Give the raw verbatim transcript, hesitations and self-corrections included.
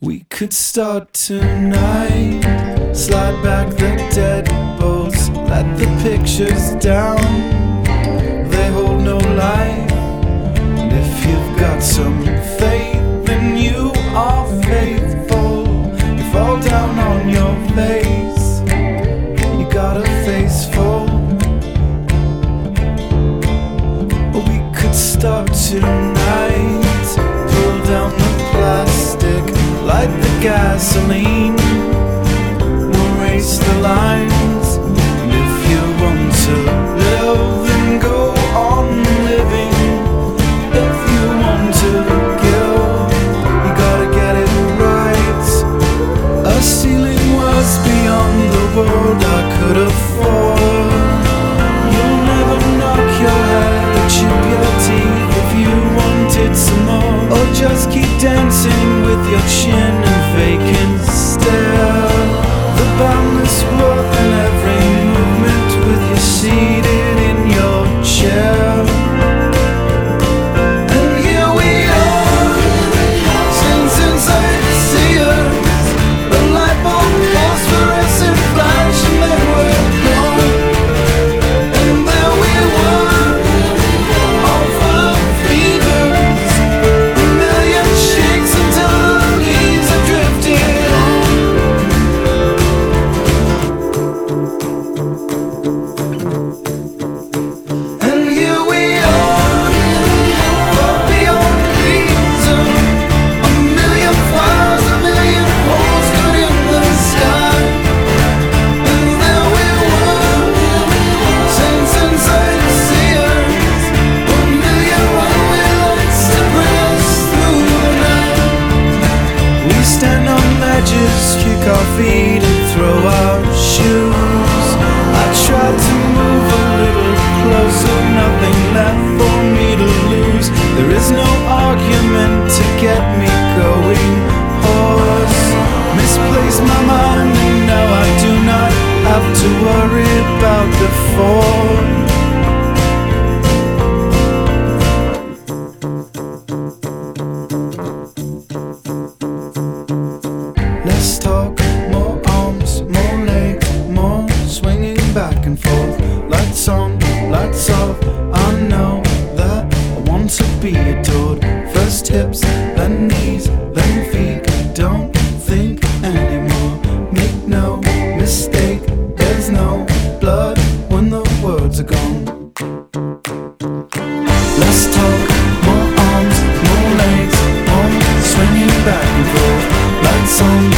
We could start tonight. Slide back the deadbolts, let the pictures down. They hold no life. And if you've got some faith, then you are faithful. You fall down on your face, you got a face full. We could start tonight. Pull down the plastic, light the gasoline, we'll race the lines. And if you want to live, then go on living. If you want to give, you gotta get it right. A ceiling was beyond the world I could afford. You'll never knock your head or chip your teeth if you wanted some more. Or just keep dancing with your chin and faking stare. The boundless worth in every movement with you seated in your chair. And here we are, since inside the seers. The light bulb phosphorescent flash and then we're gone. And there we were, all full of fevers. A million shakes until the leaves have drifted on. And here we are, far beyond reason. A million fires, a million holes cut in the sky. And there we were, saints inside the seers. A million runaway lights to bring us through the night. We stand on ledges, kick our feet and throw our shoes. I tried to move a little closer, nothing left for me to lose. There is no argument to get me going hoarse. Misplaced my mind and now I do not have to worry about before. Let's talk more arms, more legs, more swinging back and forth. Lights on, lights off. I know that I want to be adored. First hips, then knees, then feet. Don't think anymore. Make no mistake, there's no blood when the words are gone. Let's talk more arms, more legs, more swinging back and forth. Lights on,